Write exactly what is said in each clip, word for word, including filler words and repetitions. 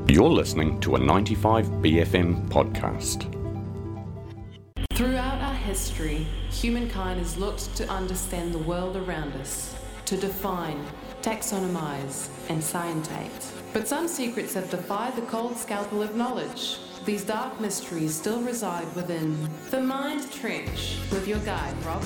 You're listening to a ninety-five B F M podcast. Throughout our history, humankind has looked to understand the world around us, to define, taxonomize, and scientate. But some secrets have defied the cold scalpel of knowledge. These dark mysteries still reside within the Mind Trench with your guide, Rob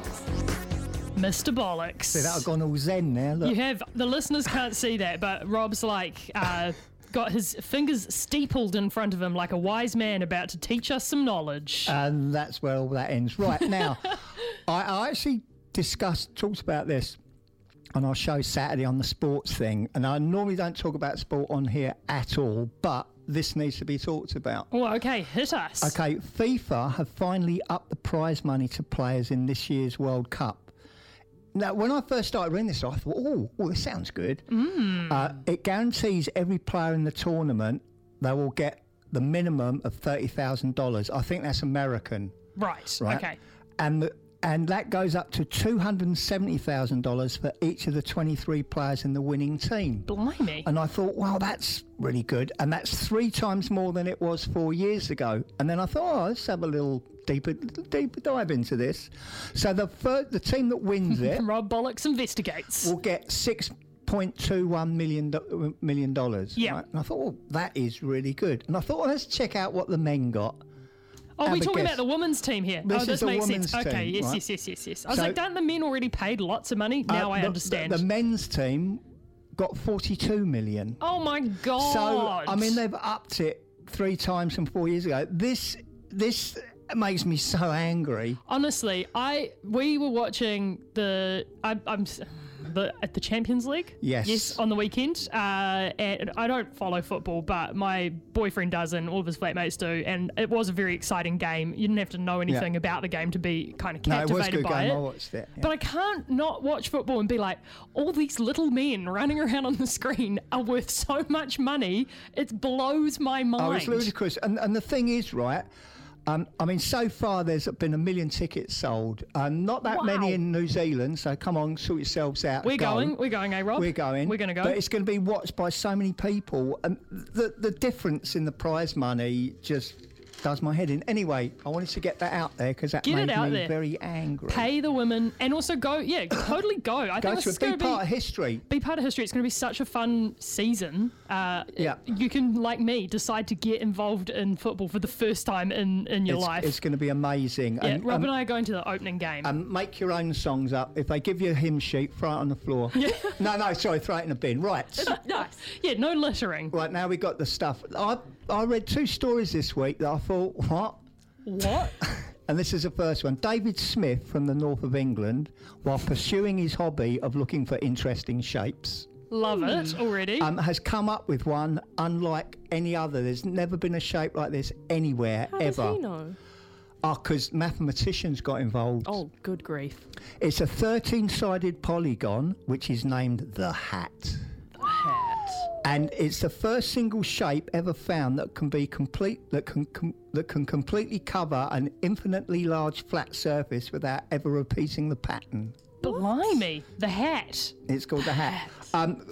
Bollocks. Mister Bollocks. See, that I've gone all zen there, look. You have, the listeners can't see that, but Rob's like, uh, got his fingers steepled in front of him like a wise man about to teach us some knowledge. And that's where all that ends. Right, now, I, I actually discussed, talked about this on our show Saturday on the sports thing, and I normally don't talk about sport on here at all, but this needs to be talked about. Oh, okay, hit us. Okay, FIFA have finally upped the prize money to players in this year's World Cup. Now, when I first started reading this, I thought, oh, oh this sounds good. Mm. Uh, it guarantees every player in the tournament, they will get the minimum of thirty thousand dollars. I think that's American. Right, right? okay. And the, and that goes up to two hundred seventy thousand dollars for each of the twenty-three players in the winning team. Blimey. And I thought, wow, that's really good. And that's three times more than it was four years ago. And then I thought, oh, let's have a little deeper deeper dive into this. So the third, the team that wins it... Rob Bollocks investigates. ...will get six point two one million dollars. Yeah. Right? And I thought, oh, that is really good. And I thought, well, let's check out what the men got. Oh, Have we're a talking guess. about the women's team here. This oh, this is the makes women's sense. Okay, team, yes, right? yes, yes, yes, yes. I was So- like, don't the men already paid lots of money? Now Uh, I the, understand. The, the men's team got forty-two million. Oh, my God. So, I mean, they've upped it three times from four years ago. This, this makes me so angry. Honestly, I we were watching the I, I'm the at the Champions League. Yes. Yes, on the weekend. Uh, and I don't follow football, but my boyfriend does, and all of his flatmates do. And it was a very exciting game. You didn't have to know anything Yeah. about the game to be kind of No, it was a captivated good by game. it. I watched it. yeah. But I can't not watch football and be like, all these little men running around on the screen are worth so much money. It blows my mind. Oh, it's ludicrous. And and the thing is, right, um, I mean, so far there's been a million tickets sold. Um, not that Wow. many in New Zealand, so come on, sort yourselves out. We're go. going. We're going, eh, Rob? We're going. We're going to go. But it's going to be watched by so many people. And the, the difference in the prize money just does my head in. Anyway, I wanted to get that out there because that Get it made out me there. very angry. Pay the women and also go, yeah, totally go. I Go think to this a is going big to be, part of history. be part of history. It's going to be such a fun season. Uh, Yeah. You can, like me, decide to get involved in football for the first time in, in your It's, life. it's going to be amazing. yeah, and, Rob um, and I are going to the opening game. And make your own songs up. If they give you a hymn sheet, throw it on the floor. no, no, sorry, throw it in a bin. Right. nice. Yeah, no littering. Right, now we got the stuff. I I read two stories this week that I thought, what? What? And this is the first one. David Smith from the north of England, while pursuing his hobby of looking for interesting shapes, Love it already. um, has come up with one unlike any other. There's never been a shape like this anywhere, How ever. does he know? Oh, because mathematicians got involved. Oh, good grief. It's a thirteen-sided polygon, which is named the Hat. Hat. And it's the first single shape ever found that can be complete, that can com, that can completely cover an infinitely large flat surface without ever repeating the pattern. Blimey. The hat. It's called the Hat. Um,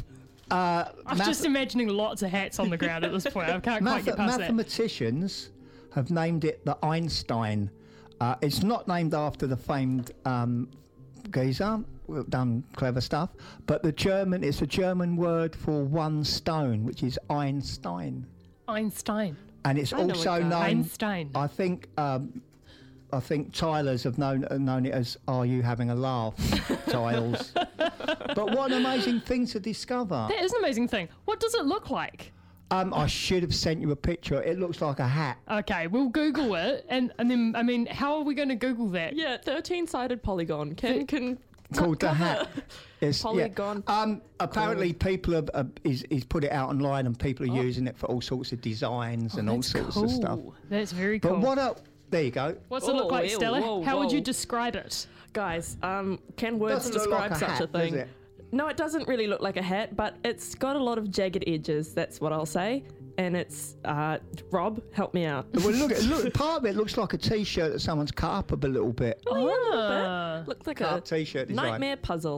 uh, I'm math- just imagining lots of hats on the ground at this point. I can't quite math- get past that. mathematicians have named it the Einstein. Uh, it's not named after the famed um, geezer. We've done clever stuff, but the German, it's a German word for one stone, which is Einstein. Einstein. And it's I know also a guy. known. Einstein. I think. Um, I think Tyler's have known have known it as "Are you having a laugh?" Tiles. But what an amazing thing to discover! That is an amazing thing. What does it look like? Um, I should have sent you a picture. It looks like a hat. Okay, we'll Google it, and, and then, I mean, how are we going to Google that? Yeah, thirteen-sided polygon. Can can Called the cover- Hat. It's, yeah. Polygon. Um, apparently, people have uh, he's, he's put it out online, and people are using it for all sorts of designs and all That's sorts cool. of stuff. That's very cool. But what a there you go. What's it look Whoa, like, whoa, Stella? whoa, How would you whoa. describe it? Guys, um, can words Doesn't look describe like a such hat, a thing? does it? No, it doesn't really look like a hat, but it's got a lot of jagged edges. That's what I'll say. And it's uh, Rob, help me out. Well, look, look, part of it looks like a T-shirt that someo's cut up a little bit. Oh, yeah, a little Ah. bit. Looks like Cut a up T-shirt design. nightmare puzzle.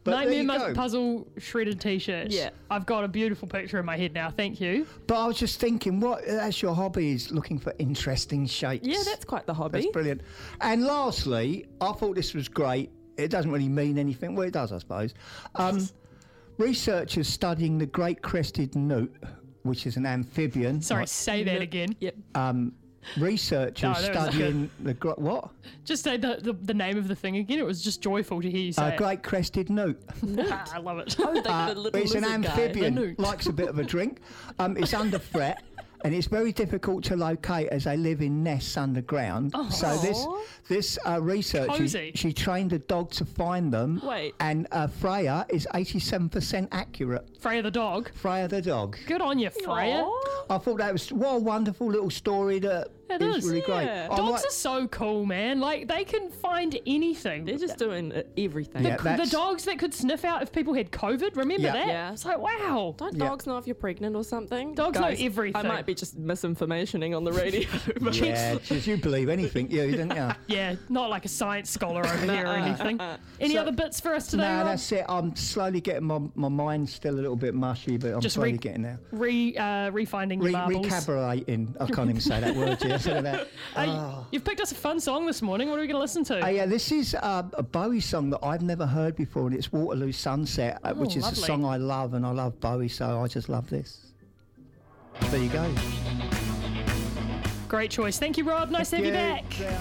But there Nightmare you Mu- go. Puzzle shredded t-shirt. Yeah. I've got a beautiful picture in my head now. Thank you. But I was just thinking, what that's your hobby is looking for interesting shapes. Yeah, that's quite the hobby. That's brilliant. And lastly, I thought this was great. It doesn't really mean anything. Well, it does, I suppose. Um, researchers studying the great crested newt, which is an amphibian. Sorry, like, say that again. Yep. um, researchers Oh, that was studying the gr- what? Just say the, the the name of the thing again. It was just joyful to hear you say A it. great crested newt. Ah, I love it. Oh, the, Uh, the little it's an lizard guy. amphibian, The newt. likes a bit of a drink. Um, it's under threat, and it's very difficult to locate as they live in nests underground. So this Aw. this uh, researcher, Cozy. she trained a dog to find them. Wait. And uh, Freya is eighty-seven percent accurate. Freya the dog. Freya the dog. Good on you, Freya. Aw. I thought that was what a wonderful little story that It is is, really great. yeah. I Dogs like- are so cool, man. Like, they can find anything. They're just doing uh, everything. Yeah. the that's- dogs that could sniff out if people had COVID. Remember Yeah. that? Yeah. It's like, wow. Don't Yeah. dogs know if you're pregnant or something? Dogs know Guys, everything. I might be just misinformationing on the radio. but- yeah, just you believe anything, yeah, you don't you? Yeah, not like a science scholar over here or anything. Any So- other bits for us today, No, Rob? that's it. I'm slowly getting my my mind's still a little bit mushy, but I'm Just slowly re- getting there. Re, uh, refinding your Re- marbles. recalibrating. I can't even say that word. Yeah, say that. Uh, y- You've picked us a fun song this morning. What are we going to listen to? Uh, yeah, this is uh, a Bowie song that I've never heard before, and it's Waterloo Sunset, uh, which Oh, is lovely. a song I love, and I love Bowie, so I just love this. There you go. Great choice. Thank you, Rob. Nice to have you Yeah, back. yeah.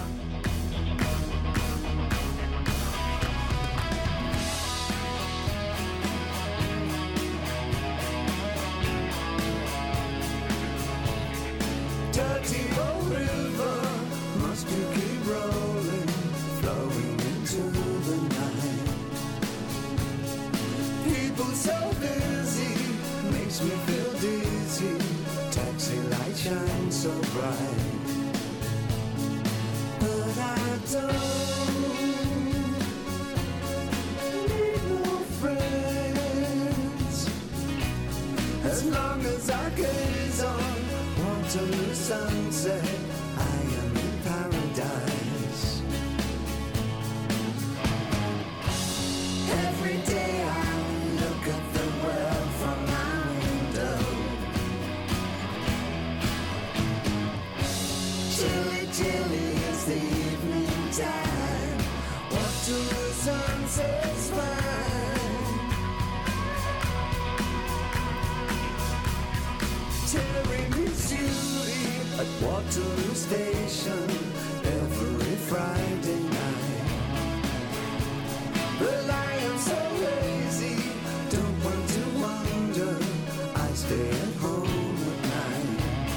Dirty old river, must you keep rolling, flowing into the night? People so busy, makes me feel dizzy. Taxi light shines so bright, but I don't need no friends. As long as I gaze on Waterloo sunset, I am in paradise. Every day I look at the world from my window. Chilly, chilly is the evening time. Waterloo sunset's fine. Terry meets Judy at Waterloo Station every Friday night. But I am so lazy, don't want to wander. I stay at home at night.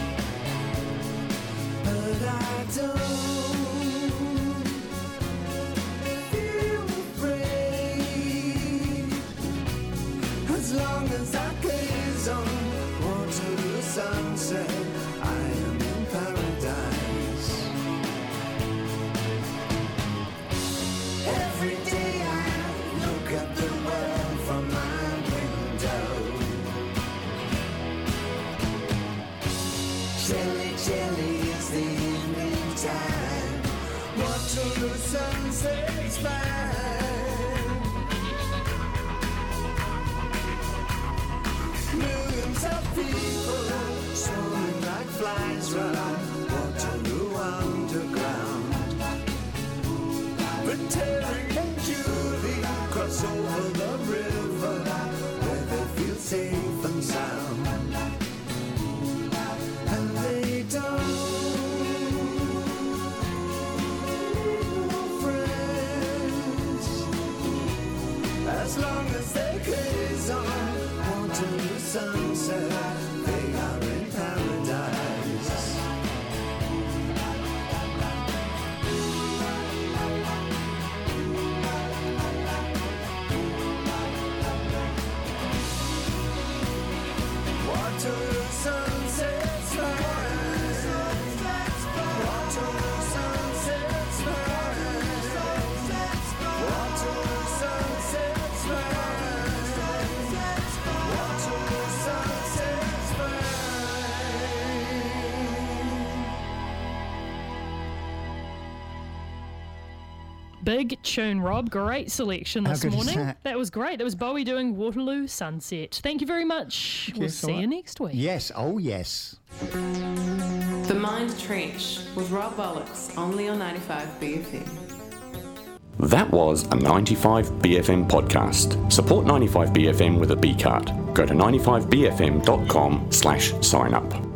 But I don't feel afraid. As long as I gaze on Waterloo sunset, I am in paradise. Every day I look at the world from my window. Chilly, chilly is the evening time. Waterloo sunset's fine. Millions of people swarming like flies round Waterloo underground. But Terry and Julie cross over the river where they feel safe and sound. And they don't need friends. As long as they gaze on Waterloo sunset, they are in paradise. Waterloo sunset's fine. Waterloo sunset's fine. Waterloo sunset's fine. Waterloo sunset's fine. Big tune, Rob. Great selection How this good is morning. that? That was great. That was Bowie doing Waterloo Sunset. Thank you very much. We'll Yes, see all you right. next week. Yes, oh yes. The Mind Trench with Rob Bollocks, only on ninety-five B F M. That was a ninety-five B F M podcast. Support ninety-five B F M with a B card. Go to ninety-five B F M dot com slash sign up.